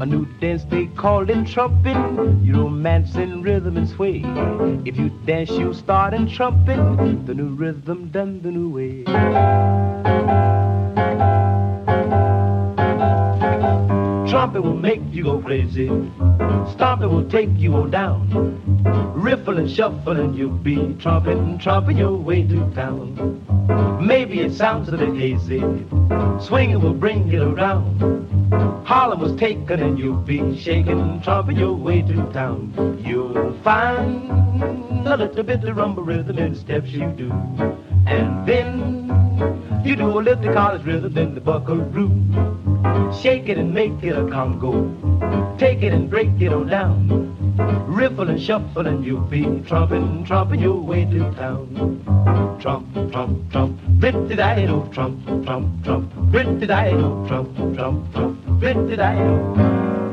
new dance they call it trumping. You romance in rhythm and sway. If you dance, you start in trumping. The new rhythm done the new way. Trumpet will make you go crazy. Stomping will take you on down. Riffle and shuffle and you'll be tromping your way to town. Maybe it sounds a bit hazy. Swinging will bring it around. Harlem was taken and you'll be shaking, tromping your way to town. You'll find a little bit of rumble rhythm in the steps you do. And then you do a little college rhythm in the buckaroo. Shake it and make it a congo. Take it and break it on down. Riffle and shuffle and you'll be tromping your way to town. Trump, trump, trump, rit-di-di-do, trump, trump, trump, rit-di-di-do, trump, trump, trump, rit-di-di-do.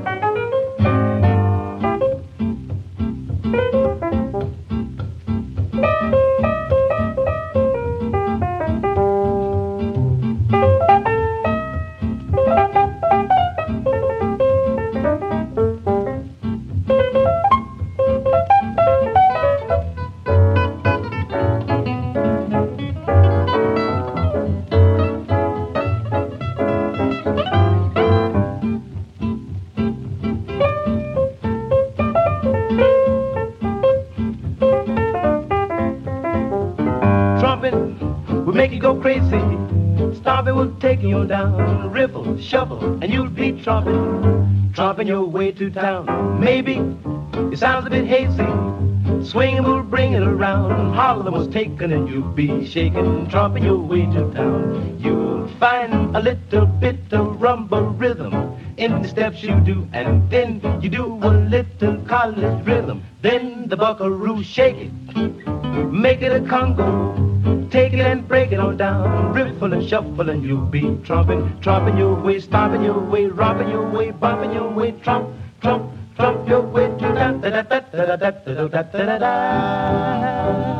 Will make you go crazy. Stomping will take you down. Riffle, shuffle, and you'll be tromping your way to town. Maybe it sounds a bit hazy. Swinging will bring it around. Harlem was taken and you'll be shaking, tromping your way to town. You'll find a little bit of rumble rhythm in the steps you do, and then you do a little college rhythm. Then the buckaroo, shake it, make it a congo. Take it and break it on down. Riffle and shuffle and you'll be tromping your way, stomping your way, romping your way, bumping your way, tromp, tromp, tromp your way to da da da da da da da da da da da.